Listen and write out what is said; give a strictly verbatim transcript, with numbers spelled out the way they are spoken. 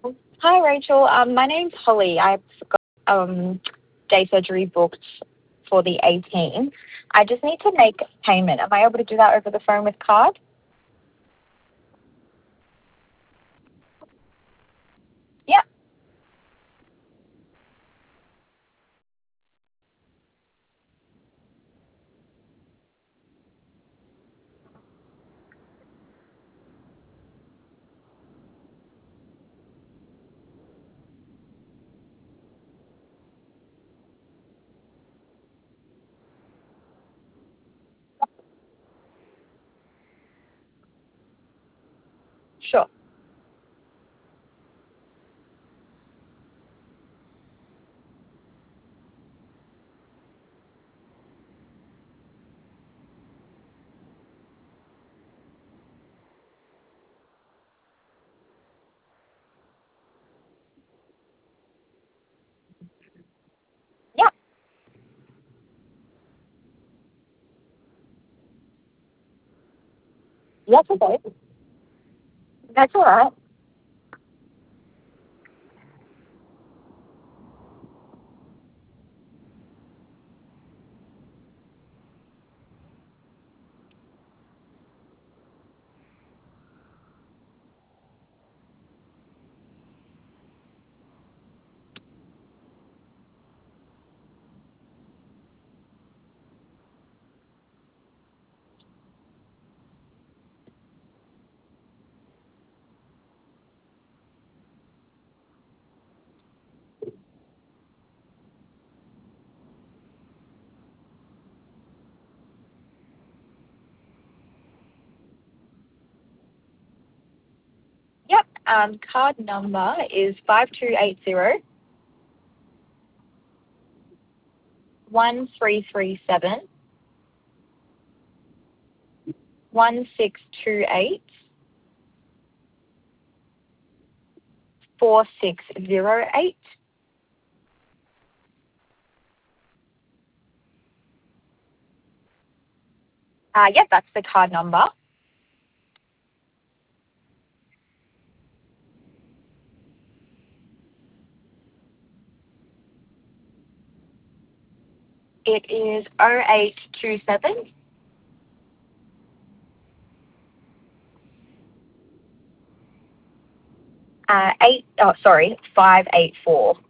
Hi, Rachel. Um, my name's Holly. I've got um, day surgery booked for the eighteenth. I just need to make payment. Am I able to do that over the phone with card? Yeah, sure. Yeah, that's okay. That's all right. Yep. Um, card number is five two eight zero one three three seven one six two eight four six zero eight. Uh, yep, that's the card number. It is oh eight two seven uh, eight. Oh, sorry, five eight four.